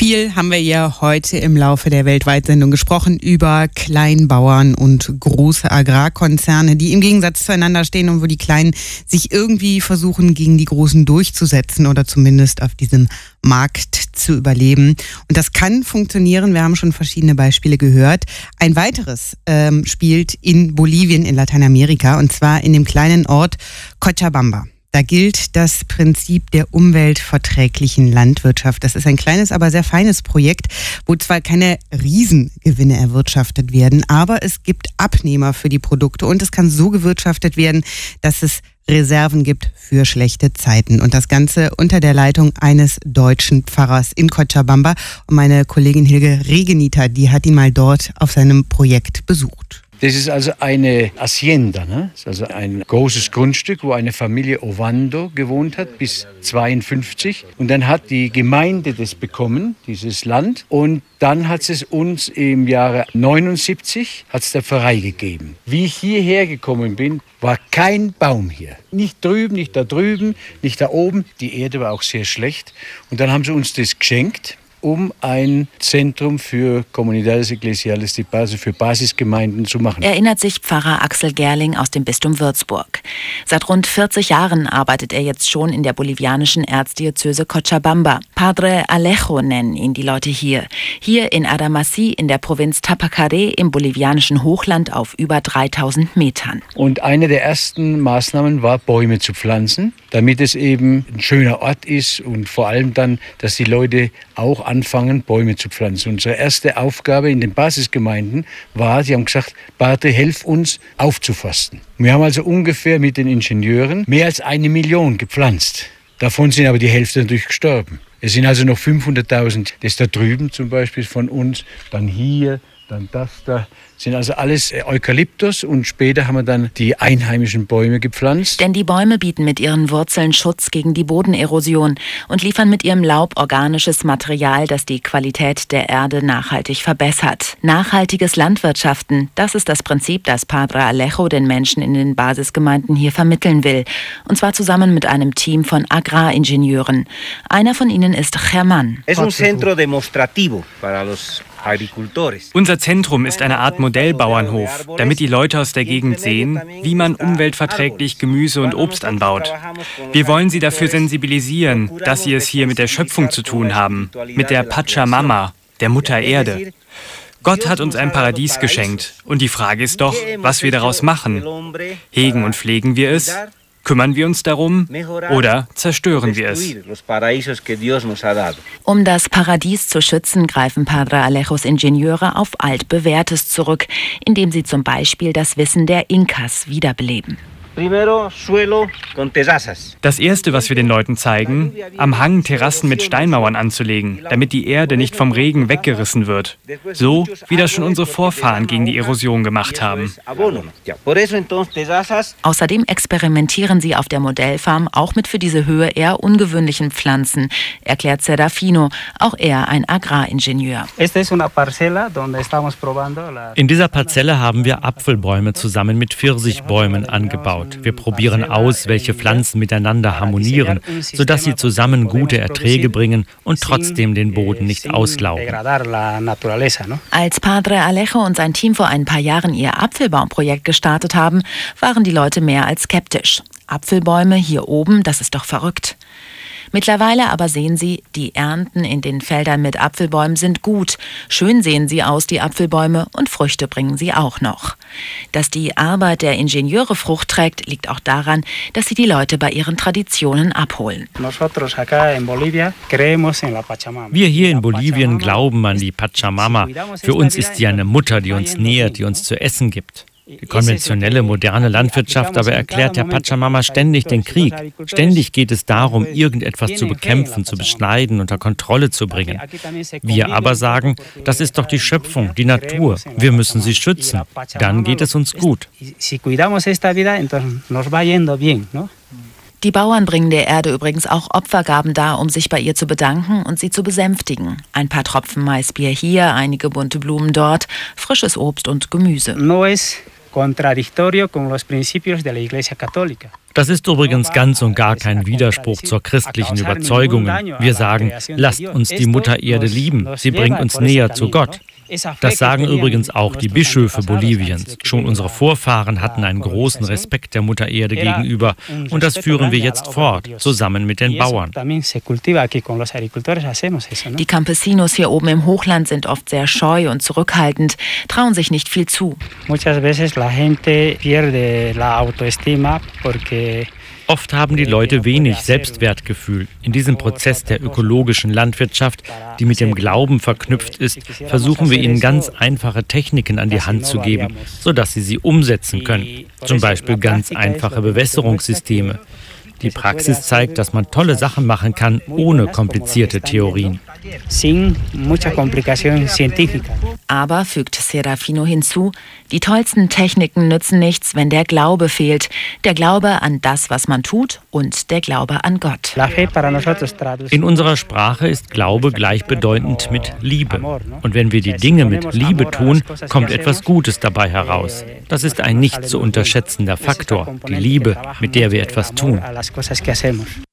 Viel haben wir ja heute im Laufe der Weltweitsendung gesprochen über Kleinbauern und große Agrarkonzerne, die im Gegensatz zueinander stehen und wo die Kleinen sich irgendwie versuchen, gegen die Großen durchzusetzen oder zumindest auf diesem Markt zu überleben. Und das kann funktionieren. Wir haben schon verschiedene Beispiele gehört. Ein weiteres spielt in Bolivien in Lateinamerika, und zwar in dem kleinen Ort Cochabamba. Da gilt das Prinzip der umweltverträglichen Landwirtschaft. Das ist ein kleines, aber sehr feines Projekt, wo zwar keine Riesengewinne erwirtschaftet werden, aber es gibt Abnehmer für die Produkte und es kann so gewirtschaftet werden, dass es Reserven gibt für schlechte Zeiten. Und das Ganze unter der Leitung eines deutschen Pfarrers in Cochabamba. Und meine Kollegin Hilge Regenita, die hat ihn mal dort auf seinem Projekt besucht. Das ist also eine Hacienda, ne? Das ist also ein großes Grundstück, wo eine Familie Ovando gewohnt hat bis 52. Und dann hat die Gemeinde das bekommen, dieses Land. Und dann hat es uns im Jahre 79 hat's der Pfarrei gegeben. Wie ich hierher gekommen bin, war kein Baum hier. Nicht drüben, nicht da drüben, nicht da oben. Die Erde war auch sehr schlecht. Und dann haben sie uns das geschenkt, um ein Zentrum für Comunidades Eclesiales de Base, für Basisgemeinden zu machen. Erinnert sich Pfarrer Axel Gerling aus dem Bistum Würzburg. Seit rund 40 Jahren arbeitet er jetzt schon in der bolivianischen Erzdiözese Cochabamba. Padre Alejo nennen ihn die Leute hier. Hier in Aramasí in der Provinz Tapacaré im bolivianischen Hochland auf über 3000 Metern. Und eine der ersten Maßnahmen war, Bäume zu pflanzen, damit es eben ein schöner Ort ist und vor allem dann, dass die Leute auch anfangen, Bäume zu pflanzen. Unsere erste Aufgabe in den Basisgemeinden war, sie haben gesagt, Barte, helf uns aufzuforsten. Wir haben also ungefähr mit den Ingenieuren mehr als 1 Million gepflanzt. Davon sind aber die Hälfte natürlich gestorben. Es sind also noch 500.000, das da drüben zum Beispiel von uns, dann hier, dann das da, sind also alles Eukalyptus und später haben wir dann die einheimischen Bäume gepflanzt. Denn die Bäume bieten mit ihren Wurzeln Schutz gegen die Bodenerosion und liefern mit ihrem Laub organisches Material, das die Qualität der Erde nachhaltig verbessert. Nachhaltiges Landwirtschaften, das ist das Prinzip, das Padre Alejo den Menschen in den Basisgemeinden hier vermitteln will. Und zwar zusammen mit einem Team von Agraringenieuren. Einer von ihnen ist Germán. Es un centro demostrativo para los agricultores. Unser Zentrum ist eine Art Modellbauernhof, damit die Leute aus der Gegend sehen, wie man umweltverträglich Gemüse und Obst anbaut. Wir wollen sie dafür sensibilisieren, dass sie es hier mit der Schöpfung zu tun haben, mit der Pachamama, der Mutter Erde. Gott hat uns ein Paradies geschenkt und die Frage ist doch, was wir daraus machen. Hegen und pflegen wir es? Kümmern wir uns darum oder zerstören wir es? Um das Paradies zu schützen, greifen Padre Alejos Ingenieure auf Altbewährtes zurück, indem sie zum Beispiel das Wissen der Inkas wiederbeleben. Das Erste, was wir den Leuten zeigen, am Hang Terrassen mit Steinmauern anzulegen, damit die Erde nicht vom Regen weggerissen wird. So, wie das schon unsere Vorfahren gegen die Erosion gemacht haben. Außerdem experimentieren sie auf der Modellfarm auch mit für diese Höhe eher ungewöhnlichen Pflanzen, erklärt Serafino, auch er ein Agraringenieur. In dieser Parzelle haben wir Apfelbäume zusammen mit Pfirsichbäumen angebaut. Wir probieren aus, welche Pflanzen miteinander harmonieren, sodass sie zusammen gute Erträge bringen und trotzdem den Boden nicht auslaugen. Als Padre Alejo und sein Team vor ein paar Jahren ihr Apfelbaumprojekt gestartet haben, waren die Leute mehr als skeptisch. Apfelbäume hier oben, das ist doch verrückt. Mittlerweile aber sehen sie, die Ernten in den Feldern mit Apfelbäumen sind gut. Schön sehen sie aus, die Apfelbäume, und Früchte bringen sie auch noch. Dass die Arbeit der Ingenieure Frucht trägt, liegt auch daran, dass sie die Leute bei ihren Traditionen abholen. Wir hier in Bolivien glauben an die Pachamama. Für uns ist sie eine Mutter, die uns nährt, die uns zu essen gibt. Die konventionelle, moderne Landwirtschaft aber erklärt der Pachamama ständig den Krieg. Ständig geht es darum, irgendetwas zu bekämpfen, zu beschneiden, unter Kontrolle zu bringen. Wir aber sagen, das ist doch die Schöpfung, die Natur. Wir müssen sie schützen. Dann geht es uns gut. Die Bauern bringen der Erde übrigens auch Opfergaben dar, um sich bei ihr zu bedanken und sie zu besänftigen. Ein paar Tropfen Maisbier hier, einige bunte Blumen dort, frisches Obst und Gemüse. Contradictorio con los principios de la Iglesia Católica. Das ist übrigens ganz und gar kein Widerspruch zur christlichen Überzeugung. Wir sagen, lasst uns die Mutter Erde lieben, sie bringt uns näher zu Gott. Das sagen übrigens auch die Bischöfe Boliviens. Schon unsere Vorfahren hatten einen großen Respekt der Mutter Erde gegenüber und das führen wir jetzt fort, zusammen mit den Bauern. Die Campesinos hier oben im Hochland sind oft sehr scheu und zurückhaltend, trauen sich nicht viel zu. Oft haben die Leute wenig Selbstwertgefühl. In diesem Prozess der ökologischen Landwirtschaft, die mit dem Glauben verknüpft ist, versuchen wir ihnen ganz einfache Techniken an die Hand zu geben, sodass sie umsetzen können. Zum Beispiel ganz einfache Bewässerungssysteme. Die Praxis zeigt, dass man tolle Sachen machen kann, ohne komplizierte Theorien. Aber, fügt Serafino hinzu, die tollsten Techniken nützen nichts, wenn der Glaube fehlt. Der Glaube an das, was man tut, und der Glaube an Gott. In unserer Sprache ist Glaube gleichbedeutend mit Liebe. Und wenn wir die Dinge mit Liebe tun, kommt etwas Gutes dabei heraus. Das ist ein nicht zu unterschätzender Faktor, die Liebe, mit der wir etwas tun.